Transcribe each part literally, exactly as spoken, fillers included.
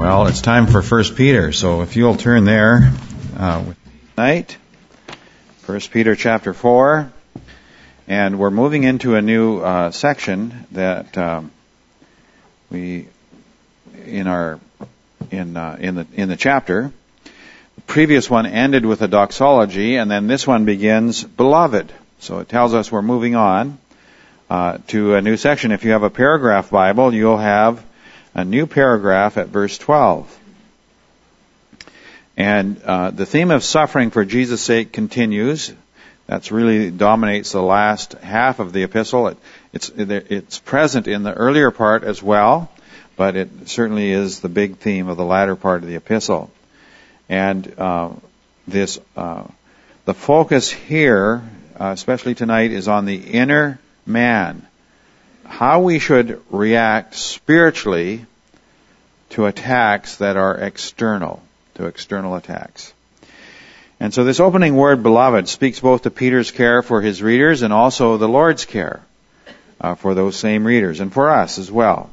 Well, it's time for First Peter, so if you'll turn there uh, with me tonight, First Peter chapter four, and we're moving into a new uh, section that um, we in our in uh, in the in the chapter. The previous one ended with a doxology, and then this one begins, Beloved. So it tells us we're moving on uh, to a new section. If you have a paragraph Bible, you'll have a new paragraph at verse twelve. And uh, the theme of suffering for Jesus' sake continues. That's really dominates the last half of the epistle. It, it's it's present in the earlier part as well, but it certainly is the big theme of the latter part of the epistle. And uh, this uh, the focus here, uh, especially tonight, is on the inner man. How we should react spiritually to attacks that are external, to external attacks. And so this opening word, beloved, speaks both to Peter's care for his readers and also the Lord's care uh, for those same readers and for us as well.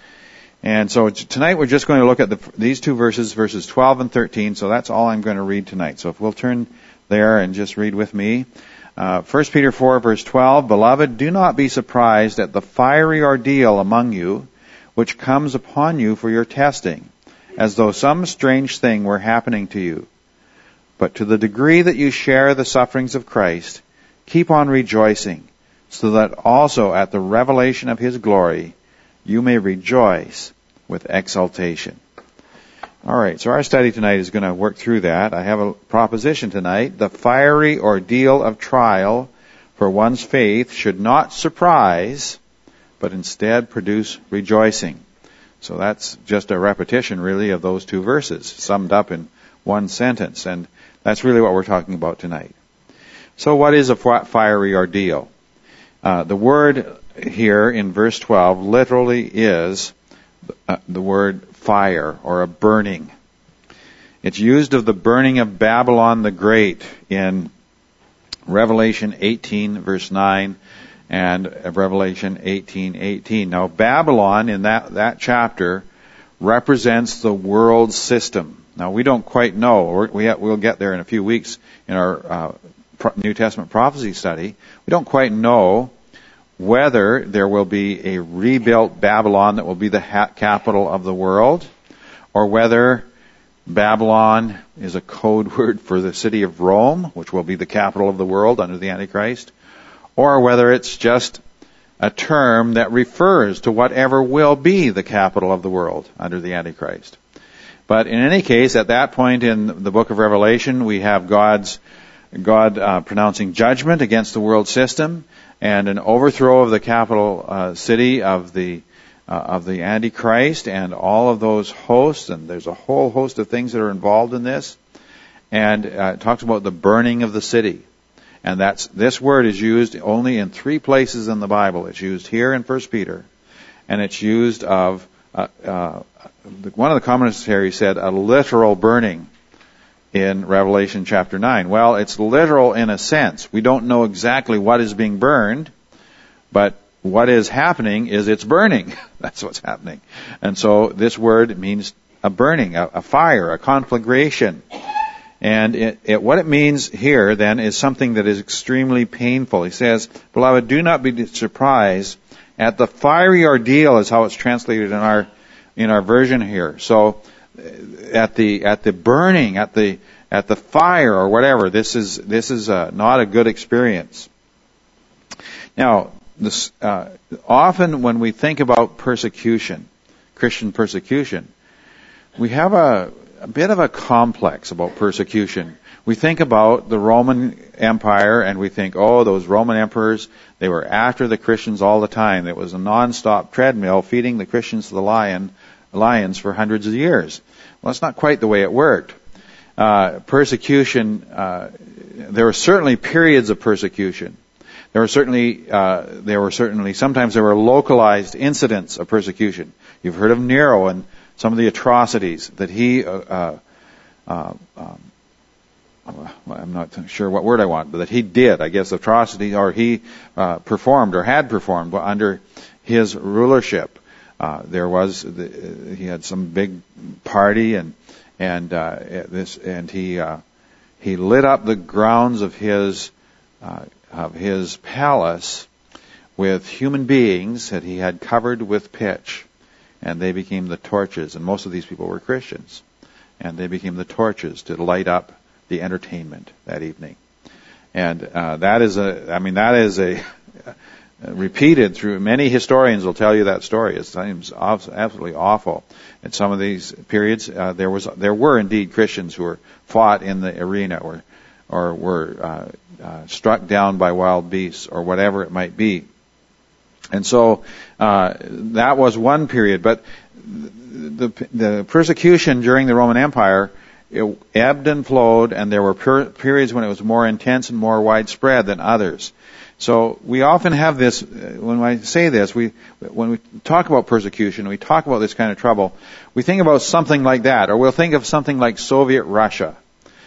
And so tonight we're just going to look at the, these two verses, verses twelve and thirteen, so that's all I'm going to read tonight. So if we'll turn there and just read with me. Uh, First Peter four, verse twelve, Beloved, do not be surprised at the fiery ordeal among you, which comes upon you for your testing, as though some strange thing were happening to you. But to the degree that you share the sufferings of Christ, keep on rejoicing, so that also at the revelation of His glory you may rejoice with exultation. All right, so our study tonight is going to work through that. I have a proposition tonight. The fiery ordeal of trial for one's faith should not surprise, but instead produce rejoicing. So that's just a repetition, really, of those two verses, summed up in one sentence. And that's really what we're talking about tonight. So what is a fiery ordeal? Uh, the word here in verse twelve literally is uh, the word fire or a burning. It's used of the burning of Babylon the Great in Revelation eighteen, verse nine, and Revelation eighteen eighteen. Now, Babylon in that, that chapter represents the world system. Now, we don't quite know. We're, we have, we'll get there in a few weeks in our uh, New Testament prophecy study. We don't quite know whether there will be a rebuilt Babylon that will be the ha- capital of the world, or whether Babylon is a code word for the city of Rome, which will be the capital of the world under the Antichrist, or whether it's just a term that refers to whatever will be the capital of the world under the Antichrist. But in any case, at that point in the book of Revelation, we have God's God uh, pronouncing judgment against the world system and an overthrow of the capital uh, city of the uh, of the Antichrist and all of those hosts. And there's a whole host of things that are involved in this. And uh, it talks about the burning of the city. And that's this word is used only in three places in the Bible. It's used here in First Peter, and it's used of uh, uh, one of the commentaries said a literal burning in Revelation chapter nine. Well, it's literal in a sense. We don't know exactly what is being burned, but what is happening is it's burning. That's what's happening. And so this word means a burning, a, a fire, a conflagration. And it, it, what it means here, then, is something that is extremely painful. He says, Beloved, do not be surprised at the fiery ordeal, is how it's translated in our in our version here. So, at the at the burning, at the at the fire, or whatever, this is this is uh, not a good experience. Now, this, uh, often when we think about persecution, Christian persecution, we have a a bit of a complex about persecution. We think about the Roman Empire and we think, oh, those Roman emperors, they were after the Christians all the time. It was a non-stop treadmill feeding the Christians to the lion, lions for hundreds of years. Well, that's not quite the way it worked. Uh, persecution, uh, there were certainly periods of persecution. There were certainly, uh, there were certainly, sometimes there were localized incidents of persecution. You've heard of Nero and some of the atrocities that he, uh, uh, uh, um, I'm not sure what word I want, but that he did, I guess, atrocities, or he uh, performed or had performed under his rulership. uh, there was the, he had some big party and and uh, this and he uh, he lit up the grounds of his uh, of his palace with human beings that he had covered with pitch, and they became the torches. And most of these people were Christians, and they became the torches to light up the entertainment that evening. And uh, that is a, I mean, that is a repeated through many historians will tell you that story. It seems absolutely awful. In some of these periods, uh, there was there were indeed Christians who were fought in the arena or or were uh, uh, struck down by wild beasts or whatever it might be. And so uh, that was one period. But the, the persecution during the Roman Empire, it ebbed and flowed, and there were per- periods when it was more intense and more widespread than others. So we often have this, when I say this, we, when we talk about persecution, we talk about this kind of trouble, we think about something like that, or we'll think of something like Soviet Russia,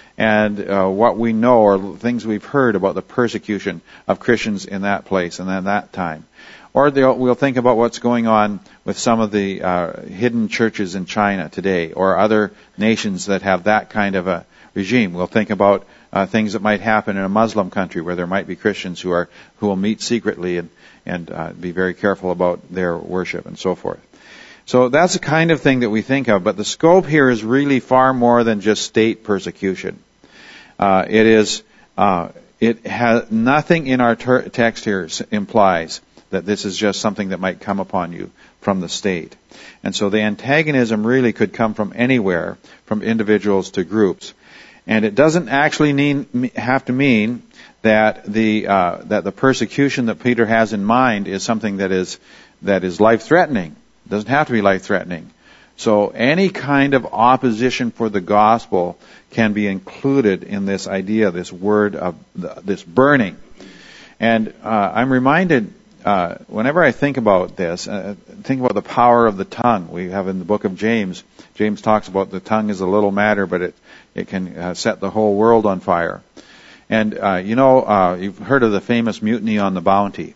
and uh, what we know or things we've heard about the persecution of Christians in that place and at that time. Or we'll think about what's going on with some of the uh, hidden churches in China today, or other nations that have that kind of a regime. We'll think about uh, things that might happen in a Muslim country where there might be Christians who are who will meet secretly and and uh, be very careful about their worship and so forth. So that's the kind of thing that we think of. But the scope here is really far more than just state persecution. Uh, it is uh, it has nothing in our ter- text here implies that this is just something that might come upon you from the state. And so the antagonism really could come from anywhere, from individuals to groups. And it doesn't actually mean, have to mean that the uh, that the persecution that Peter has in mind is something that is that is life-threatening. It doesn't have to be life-threatening. So any kind of opposition for the gospel can be included in this idea, this word of the, this burning. And uh, I'm reminded, uh, whenever I think about this, uh, think about the power of the tongue. We have in the book of James, James talks about the tongue is a little matter, but it, it can uh, set the whole world on fire. And, uh, you know, uh, you've heard of the famous mutiny on the Bounty.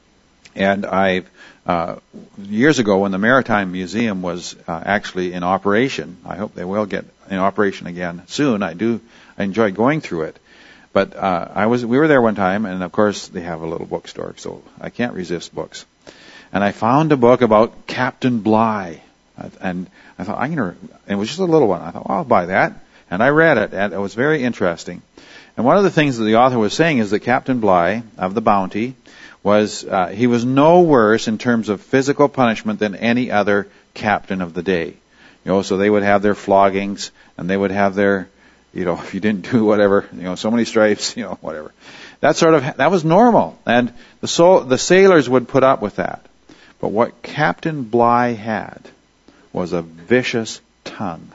And I've, uh, years ago when the Maritime Museum was uh, actually in operation, I hope they will get in operation again soon. I do, I enjoy going through it. But uh, I was, we were there one time, and of course they have a little bookstore, so I can't resist books. And I found a book about Captain Bligh, and I thought I'm gonna. It was just a little one. I thought, well, I'll buy that, and I read it, and it was very interesting. And one of the things that the author was saying is that Captain Bligh of the Bounty was uh, he was no worse in terms of physical punishment than any other captain of the day. You know, so they would have their floggings, and they would have their, you know, if you didn't do whatever, you know, so many stripes, you know, whatever. That sort of, that was normal. And the soul, the sailors would put up with that. But what Captain Bligh had was a vicious tongue,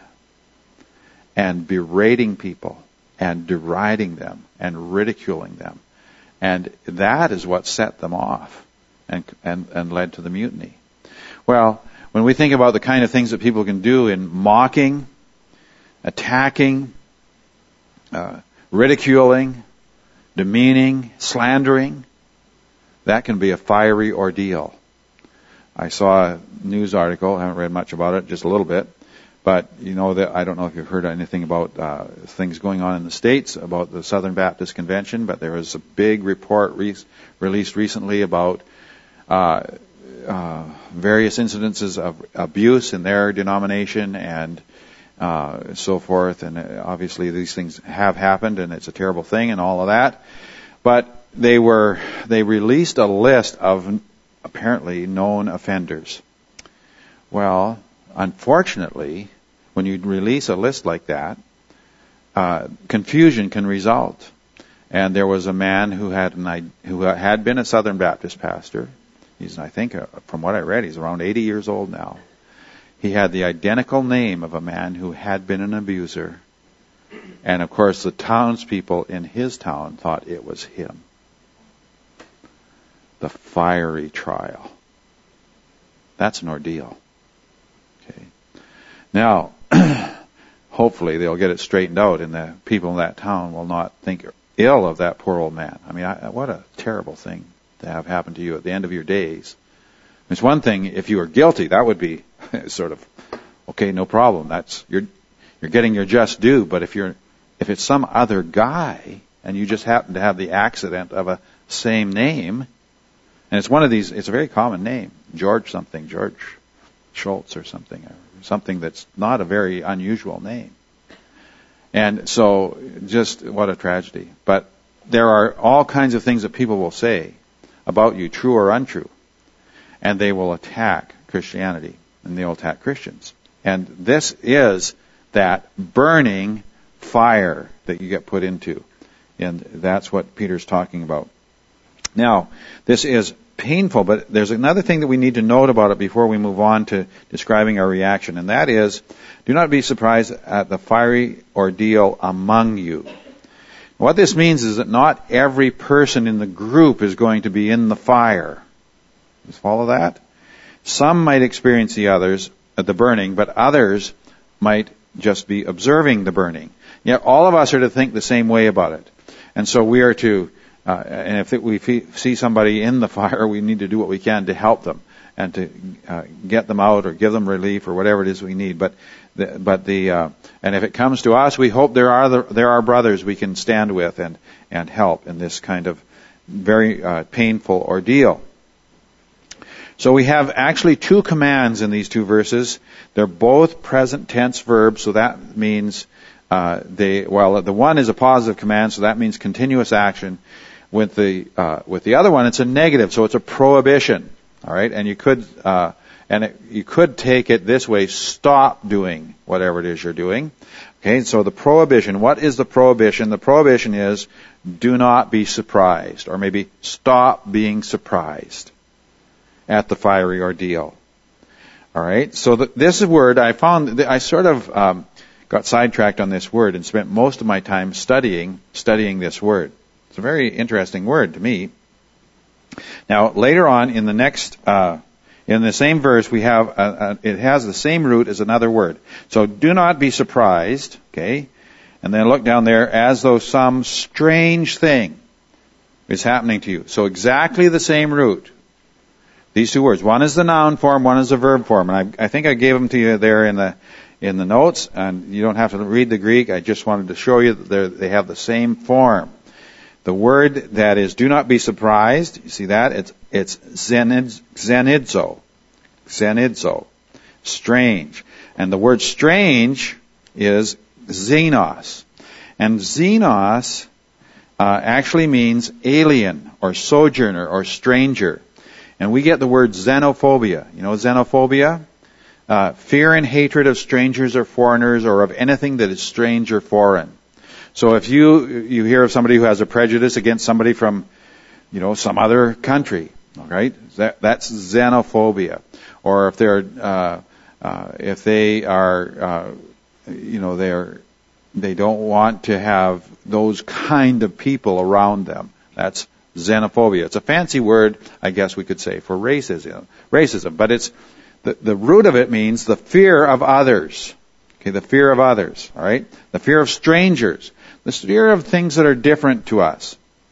and berating people and deriding them and ridiculing them. And that is what set them off and, and, and led to the mutiny. Well, when we think about the kind of things that people can do in mocking, attacking, Uh, ridiculing, demeaning, slandering, that can be a fiery ordeal. I saw a news article, I haven't read much about it, just a little bit, but you know that I don't know if you've heard anything about uh, things going on in the States about the Southern Baptist Convention, but there was a big report re- released recently about uh, uh, various incidences of abuse in their denomination and Uh, so forth, and obviously these things have happened, and it's a terrible thing, and all of that. But they were they released a list of apparently known offenders. Well, unfortunately, when you release a list like that, uh, confusion can result. And there was a man who had an who had been a Southern Baptist pastor. He's, I think, uh, from what I read, he's around eighty years old now. He had the identical name of a man who had been an abuser. And of course, the townspeople in his town thought it was him. The fiery trial. That's an ordeal. Okay. Now, hopefully they'll get it straightened out, and the people in that town will not think ill of that poor old man. I mean, I, what a terrible thing to have happen to you at the end of your days. It's one thing if you were guilty, that would be sort of, okay, no problem. That's, you're, you're getting your just due. But if you're, if it's some other guy and you just happen to have the accident of a same name, and it's one of these, it's a very common name, George something, George Schultz or something, or something that's not a very unusual name. And so, just what a tragedy. But there are all kinds of things that people will say about you, true or untrue, and they will attack Christianity, and they'll attack Christians. And this is that burning fire that you get put into. And that's what Peter's talking about. Now, this is painful, but there's another thing that we need to note about it before we move on to describing our reaction, and that is, do not be surprised at the fiery ordeal among you. What this means is that not every person in the group is going to be in the fire. You follow that? Some might experience the others, uh, the burning, but others might just be observing the burning. Yet all of us are to think the same way about it. And so we are to, uh, and if we see somebody in the fire, we need to do what we can to help them and to uh, get them out or give them relief or whatever it is we need. But the, but the uh, and if it comes to us, we hope there are the, there are brothers we can stand with and and help in this kind of very uh, painful ordeal. So we have actually two commands in these two verses. They're both present tense verbs, so that means uh, they. Well, the one is a positive command, so that means continuous action. With the uh, with the other one, it's a negative, so it's a prohibition. All right, and you could uh, and it, you could take it this way: stop doing whatever it is you're doing. Okay, so the prohibition. What is the prohibition? The prohibition is do not be surprised, or maybe stop being surprised at the fiery ordeal. All right, so the, this word I found I sort of um, got sidetracked on this word and spent most of my time studying studying this word. It's a very interesting word to me. Now, later on in the next, uh, in the same verse, we have, a, a, it has the same root as another word. So, do not be surprised, okay? And then look down there, as though some strange thing is happening to you. So, exactly the same root. These two words. One is the noun form, one is the verb form. And I, I think I gave them to you there in the, in the notes, and you don't have to read the Greek. I just wanted to show you that they have the same form. The word that is do not be surprised, you see that? It's it's xenidzo. Xenidzo. Strange. And the word strange is xenos. And xenos uh, actually means alien or sojourner or stranger. And we get the word xenophobia. You know xenophobia? Uh, fear and hatred of strangers or foreigners or of anything that is strange or foreign. So if you you hear of somebody who has a prejudice against somebody from, you know, some other country, all right, that, that's xenophobia. Or if they're uh, uh, if they are, uh, you know, they're they don't want to have those kind of people around them. That's xenophobia. It's a fancy word, I guess we could say, for racism. Racism, but it's the the root of it means the fear of others. Okay, the fear of others. All right, the fear of strangers. The fear of things that are different to us.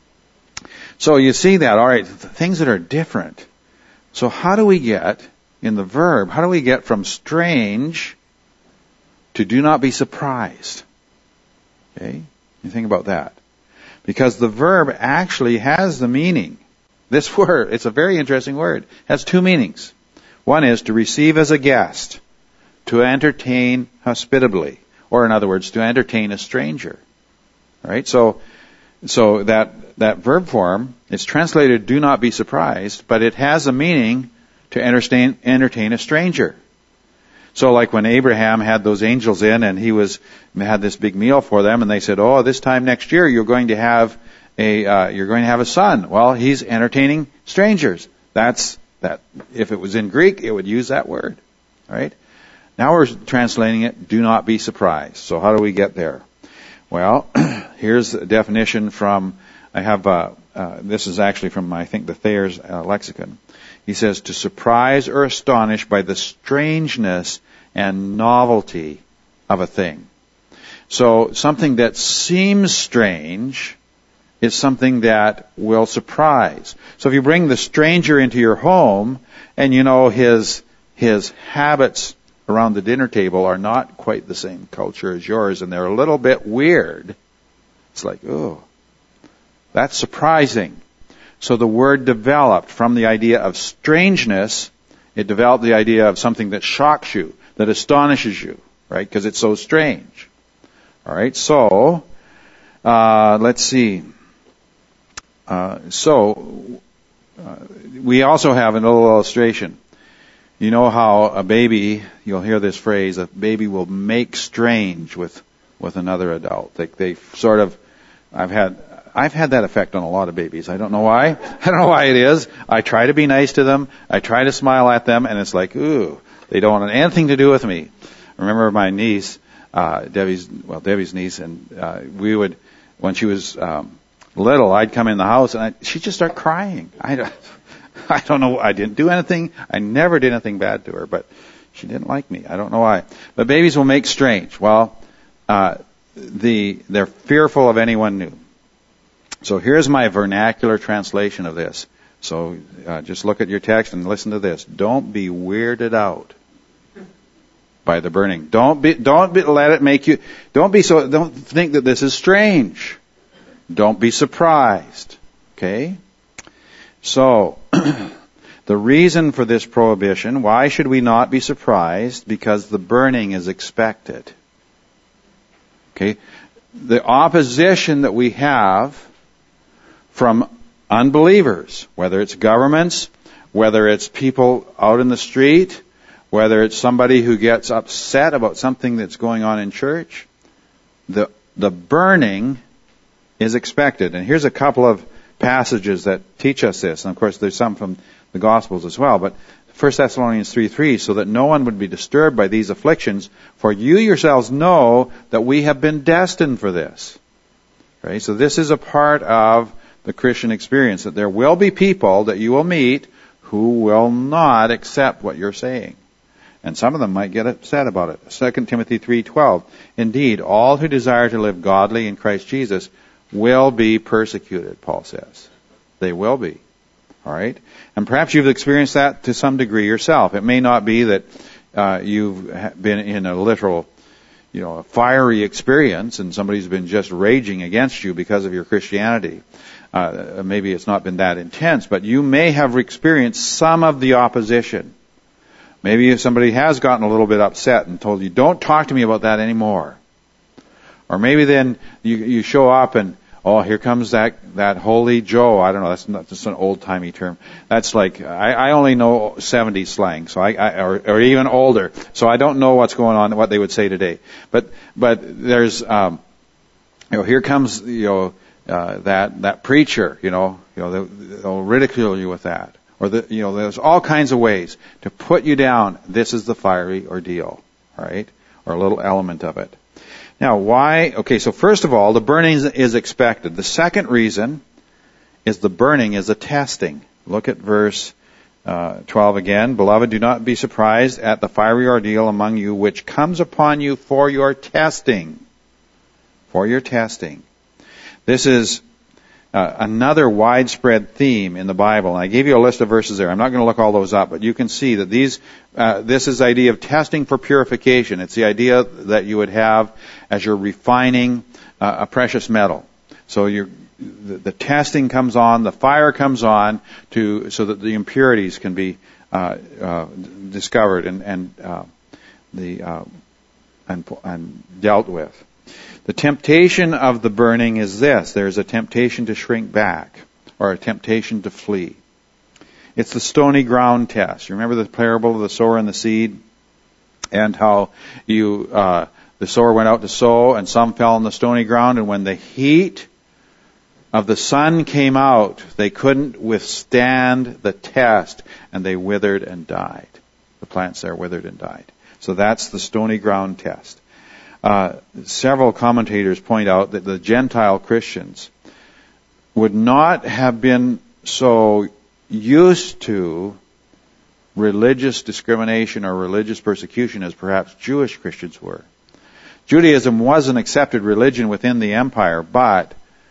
So you see that, all right, things that are different. So how do we get, in the verb, how do we get from strange to do not be surprised? Okay, you think about that. Because the verb actually has the meaning. This word, it's a very interesting word, has two meanings. One is to receive as a guest, to entertain hospitably, or in other words, to entertain a stranger. Right? So, so that, that verb form is translated do not be surprised, but it has a meaning to entertain, entertain a stranger. So like when Abraham had those angels in and he was, had this big meal for them and they said, oh, this time next year you're going to have a, uh, you're going to have a son. Well, he's entertaining strangers. That's, that, if it was in Greek, it would use that word. Right? Now we're translating it, do not be surprised. So how do we get there? Well, here's a definition from, I have, uh, uh, this is actually from, I think, the Thayer's uh, lexicon. He says, to surprise or astonish by the strangeness and novelty of a thing. So something that seems strange is something that will surprise. So if you bring the stranger into your home and you know his his habits around the dinner table are not quite the same culture as yours and they're a little bit weird, it's like, oh, that's surprising. So the word developed from the idea of strangeness, it developed the idea of something that shocks you, that astonishes you, right? Because it's so strange. All right, so uh, let's see. Uh, so uh, we also have a little illustration. You know how a baby, you'll hear this phrase, a baby will make strange with with another adult. They, they sort of, I've had I've had that effect on a lot of babies. I don't know why. I don't know why it is. I try to be nice to them. I try to smile at them, and it's like, ooh, they don't want anything to do with me. I remember my niece, uh, Debbie's, well, Debbie's niece, and uh, we would, when she was um, little, I'd come in the house, and I, she'd just start crying. I don't, I don't know. I didn't do anything. I never did anything bad to her, but she didn't like me. I don't know why. But babies will make strange. Well, uh, the they're fearful of anyone new. So here's my vernacular translation of this. So uh, just look at your text and listen to this. Don't be weirded out by the burning. Don't be, don't be, let it make you, don't be so, don't think that this is strange. Don't be surprised. Okay? So, the reason for this prohibition, why should we not be surprised? Because the burning is expected. Okay? The opposition that we have from unbelievers, whether it's governments, whether it's people out in the street, whether it's somebody who gets upset about something that's going on in church, the the burning is expected. And here's a couple of passages that teach us this. And of course there's some from the Gospels as well, but First Thessalonians three three, so that no one would be disturbed by these afflictions, for you yourselves know that we have been destined for this. Right? So this is a part of the Christian experience, that there will be people that you will meet who will not accept what you're saying. And some of them might get upset about it. Second Timothy three twelve, indeed, all who desire to live godly in Christ Jesus will be persecuted, Paul says. They will be. All right? And perhaps you've experienced that to some degree yourself. It may not be that uh, you've been in a literal, you know, a fiery experience and somebody's been just raging against you because of your Christianity. Uh, maybe it's not been that intense, but you may have experienced some of the opposition. Maybe if somebody has gotten a little bit upset and told you, don't talk to me about that anymore. Or maybe then you, you show up and, oh, here comes that, that holy Joe. I don't know, that's not just an old-timey term. That's like, I, I only know seventies slang, so I, I or, or even older. So I don't know what's going on, what they would say today. But, but there's, um, you know, here comes, you know, Uh, that that preacher, you know, you know, they'll, they'll ridicule you with that, or the, you know, there's all kinds of ways to put you down. This is the fiery ordeal, right? Or a little element of it. Now, why? Okay, so first of all, the burning is expected. The second reason is the burning is a testing. Look at verse uh, twelve again. Beloved, do not be surprised at the fiery ordeal among you, which comes upon you for your testing. For your testing. This is uh, another widespread theme in the Bible. And I gave you a list of verses there. I'm not going to look all those up, but you can see that these, uh, this is the idea of testing for purification. It's the idea that you would have as you're refining uh, a precious metal. So you're, the, the testing comes on, the fire comes on to so that the impurities can be uh, uh, discovered and and uh, the uh, and, and dealt with. The temptation of the burning is this. There's a temptation to shrink back or a temptation to flee. It's the stony ground test. You remember the parable of the sower and the seed, and how you uh, the sower went out to sow and some fell on the stony ground, and when the heat of the sun came out, they couldn't withstand the test and they withered and died. The plants there withered and died. So that's the stony ground test. Uh, several commentators point out that the Gentile Christians would not have been so used to religious discrimination or religious persecution as perhaps Jewish Christians were. Judaism was an accepted religion within the empire, but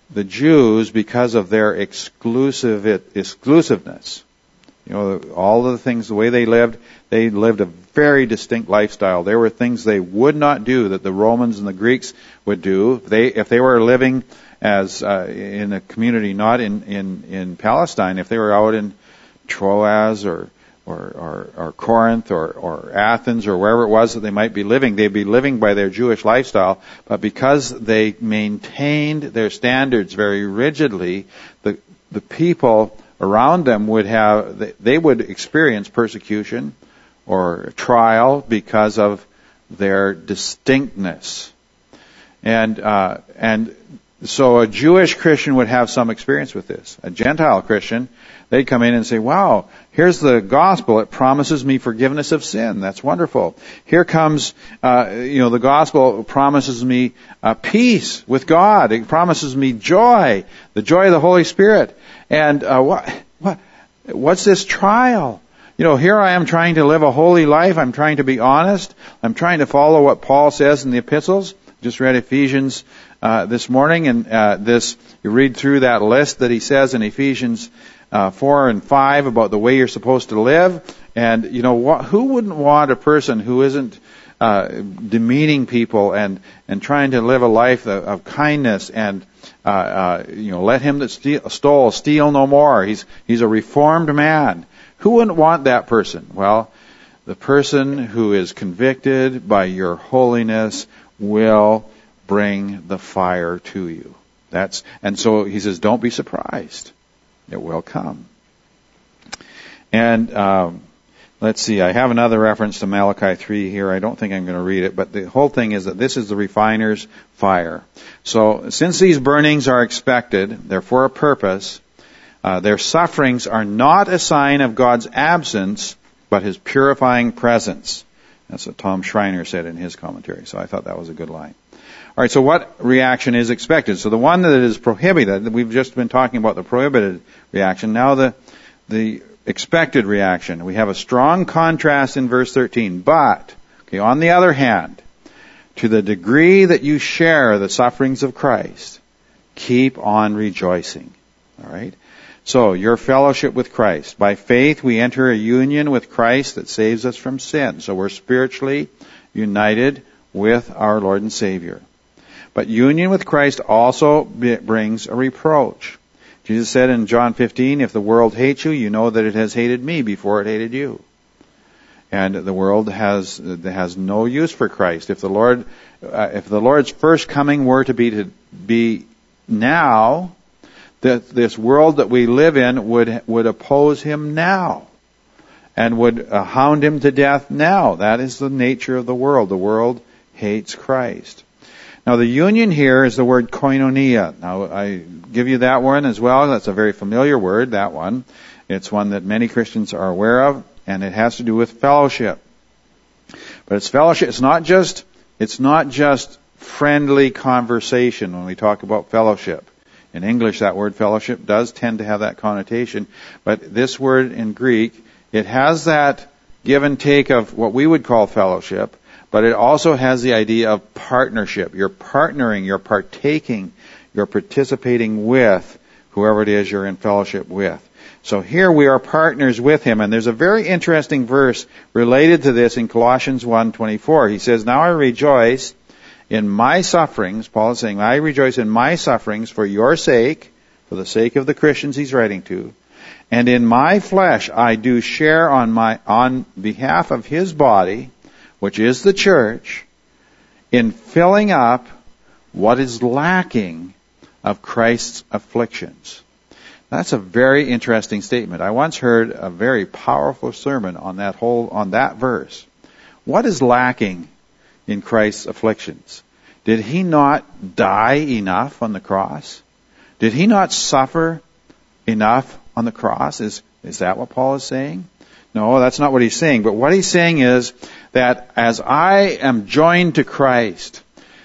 the Jews, because of their exclusive exclusiveness, you know, all of the things, the way they lived, they lived a very distinct lifestyle. There were things they would not do that the Romans and the Greeks would do. If they, if they were living as uh, in a community not in, in, in Palestine, if they were out in Troas or or, or, or Corinth or, or Athens or wherever it was that they might be living, they'd be living by their Jewish lifestyle. But because they maintained their standards very rigidly, the the people around them would have, they would experience persecution or trial because of their distinctness. And, uh, and so a Jewish Christian would have some experience with this. A Gentile Christian, they'd come in and say, wow, here's the gospel. It promises me forgiveness of sin. That's wonderful. Here comes, uh, you know, the gospel promises me uh, peace with God. It promises me joy, the joy of the Holy Spirit. And uh, what, what, what's this trial? You know, here I am trying to live a holy life. I'm trying to be honest. I'm trying to follow what Paul says in the epistles. Just read Ephesians uh, this morning, and uh, this, you read through that list that he says in Ephesians uh, four and five about the way you're supposed to live. And, you know, what, who wouldn't want a person who isn't uh, demeaning people and, and trying to live a life of, of kindness and Uh, uh, you know, let him that steal, stole steal no more. He's he's a reformed man. Who wouldn't want that person? Well, the person who is convicted by your holiness will bring the fire to you. That's and so he says, don't be surprised. It will come. And um, let's see, I have another reference to Malachi three here. I don't think I'm going to read it, but the whole thing is that this is the refiner's fire. So, since these burnings are expected, they're for a purpose, uh, their sufferings are not a sign of God's absence, but His purifying presence. That's what Tom Schreiner said in his commentary, so I thought that was a good line. All right, so what reaction is expected? So the one that is prohibited, we've just been talking about the prohibited reaction, now the the expected reaction. We have a strong contrast in verse thirteen. But, okay, on the other hand, to the degree that you share the sufferings of Christ, keep on rejoicing. All right? So, your fellowship with Christ. By faith, we enter a union with Christ that saves us from sin. So, we're spiritually united with our Lord and Savior. But union with Christ also brings a reproach. Jesus said in John fifteen, if the world hates you, you know that it has hated me before it hated you. And the world has has no use for Christ. If the Lord, uh, if the Lord's first coming were to be to be now, that this world that we live in would would oppose Him now, and would uh, hound Him to death now. That is the nature of the world. The world hates Christ. Now, the union here is the word koinonia. Now, I give you that one as well. That's a very familiar word, that one. It's one that many Christians are aware of, and it has to do with fellowship. But it's fellowship. It's not just, it's not just friendly conversation when we talk about fellowship. In English, that word fellowship does tend to have that connotation. But this word in Greek, it has that give and take of what we would call fellowship, but it also has the idea of partnership. You're partnering, you're partaking, you're participating with whoever it is you're in fellowship with. So here we are partners with Him, and there's a very interesting verse related to this in Colossians one twenty-four. He says, now I rejoice in my sufferings. Paul is saying, I rejoice in my sufferings for your sake, for the sake of the Christians he's writing to. And in my flesh I do share on my on behalf of His body, which is the church, in filling up what is lacking of Christ's afflictions. That's a very interesting statement. I once heard a very powerful sermon on that whole, on that verse. What is lacking in Christ's afflictions? Did He not die enough on the cross? Did He not suffer enough on the cross? Is, is that what Paul is saying? No, that's not what he's saying. But what he's saying is that as I am joined to Christ,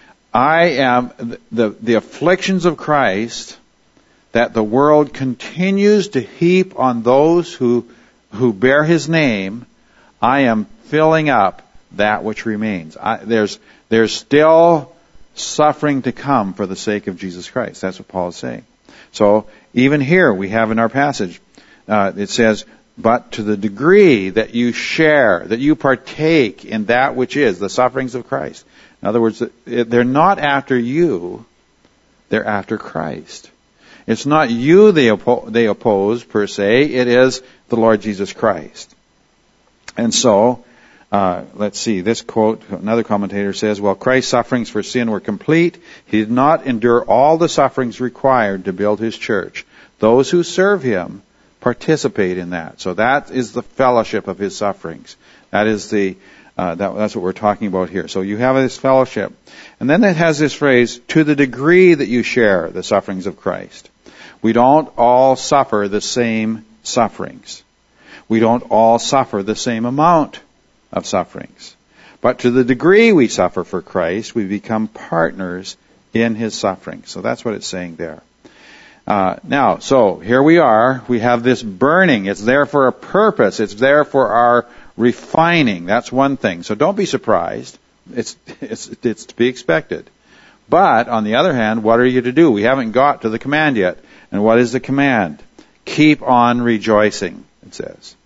I am the, the, the afflictions of Christ that the world continues to heap on those who, who bear His name, I am filling up that which remains. I, there's, there's still suffering to come for the sake of Jesus Christ. That's what Paul is saying. So even here we have in our passage, uh, it says, but to the degree that you share, that you partake in that which is the sufferings of Christ. In other words, they're not after you, they're after Christ. It's not you they, oppo- they oppose per se, it is the Lord Jesus Christ. And so, uh, let's see, this quote, another commentator says, well, Christ's sufferings for sin were complete. He did not endure all the sufferings required to build His church. Those who serve Him participate in that. So that is the fellowship of His sufferings. That is the, uh, that, that's what we're talking about here. So you have this fellowship. And then it has this phrase, to the degree that you share the sufferings of Christ. We don't all suffer the same sufferings. We don't all suffer the same amount of sufferings. But to the degree we suffer for Christ, we become partners in His suffering. So that's what it's saying there. Uh, now, so here we are. We have this burning. It's there for a purpose. It's there for our refining. That's one thing. So don't be surprised. It's, it's, it's to be expected. But, on the other hand, what are you to do? We haven't got to the command yet. And what is the command? Keep on rejoicing, it says.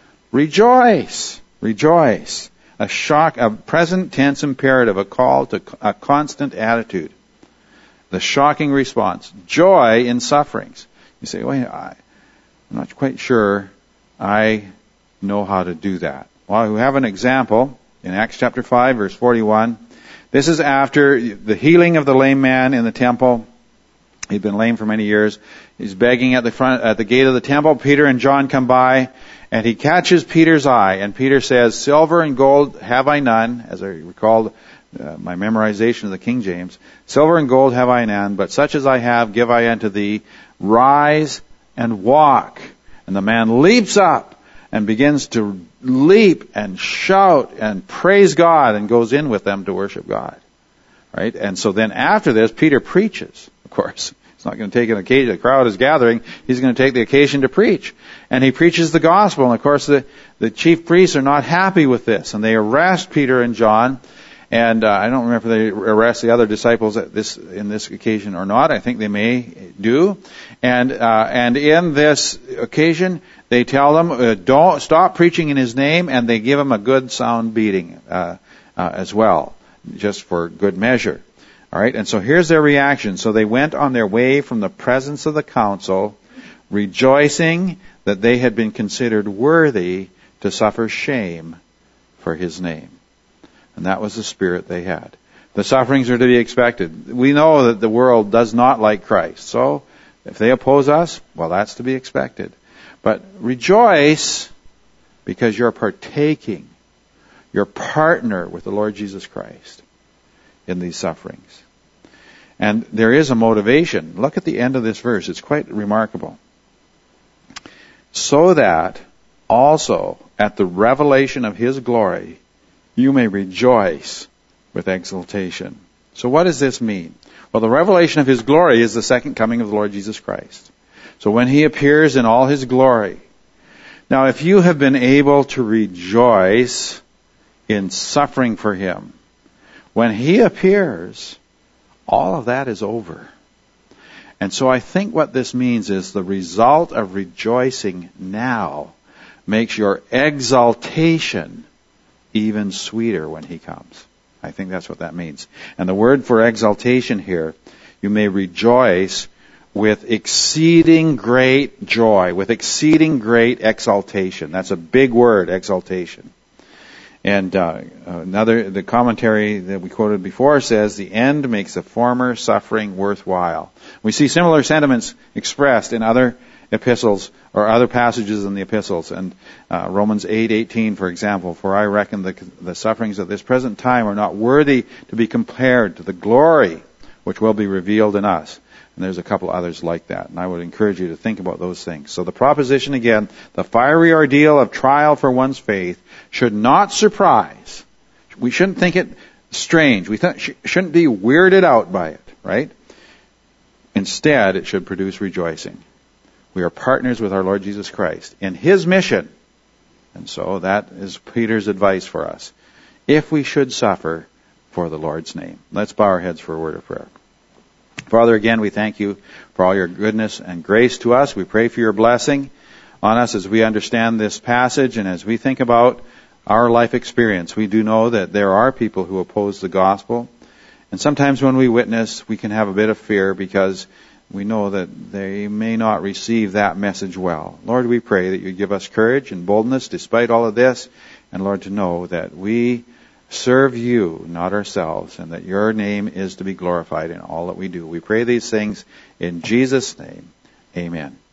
Rejoice. Rejoice. A shock, a present tense imperative, a call to a constant attitude. The shocking response. Joy in sufferings. You say, wait, I, I'm not quite sure I know how to do that. Well, we have an example in Acts chapter five, verse forty-one. This is after the healing of the lame man in the temple. He'd been lame for many years. He's begging at the front, at the gate of the temple. Peter and John come by, and he catches Peter's eye. And Peter says, silver and gold have I none, as I recalled uh, my memorization of the King James. Silver and gold have I none, but such as I have give I unto thee. Rise and walk. And the man leaps up and begins to leap and shout and praise God and goes in with them to worship God. Right? And so then after this, Peter preaches, of course. He's not going to take an occasion, the crowd is gathering, he's going to take the occasion to preach. And he preaches the gospel, and of course the, the chief priests are not happy with this, and they arrest Peter and John, and uh, I don't remember if they arrest the other disciples at this, in this occasion or not. I think they may do. And, uh, and in this occasion, they tell them, uh, don't stop preaching in His name, and they give Him a good sound beating, uh, uh, as well, just for good measure. All right, and so here's their reaction. So they went on their way from the presence of the council, rejoicing that they had been considered worthy to suffer shame for His name. And that was the spirit they had. The sufferings are to be expected. We know that the world does not like Christ. So if they oppose us, well, that's to be expected. But rejoice because you're partaking, you're partner with the Lord Jesus Christ in these sufferings. And there is a motivation. Look at the end of this verse. It's quite remarkable. So that also at the revelation of His glory, you may rejoice with exultation. So what does this mean? Well, the revelation of His glory is the second coming of the Lord Jesus Christ. So when He appears in all His glory. Now, if you have been able to rejoice in suffering for Him, when He appears, all of that is over. And so I think what this means is the result of rejoicing now makes your exaltation even sweeter when He comes. I think that's what that means. And the word for exaltation here, you may rejoice with exceeding great joy, with exceeding great exaltation. That's a big word, exaltation. And uh, another, the commentary that we quoted before says, the end makes the former suffering worthwhile. We see similar sentiments expressed in other epistles or other passages in the epistles. And uh, Romans eight eighteen, for example, for I reckon the, the sufferings of this present time are not worthy to be compared to the glory which will be revealed in us. And there's a couple others like that. And I would encourage you to think about those things. So the proposition again, the fiery ordeal of trial for one's faith should not surprise. We shouldn't think it strange. We th- shouldn't be weirded out by it, right? Instead, it should produce rejoicing. We are partners with our Lord Jesus Christ in His mission. And so that is Peter's advice for us. If we should suffer, for the Lord's name. Let's bow our heads for a word of prayer. Father, again, we thank you for all your goodness and grace to us. We pray for your blessing on us as we understand this passage and as we think about our life experience. We do know that there are people who oppose the gospel. And sometimes when we witness, we can have a bit of fear because we know that they may not receive that message well. Lord, we pray that you give us courage and boldness despite all of this. And Lord, to know that we serve you, not ourselves, and that your name is to be glorified in all that we do. We pray these things in Jesus' name. Amen.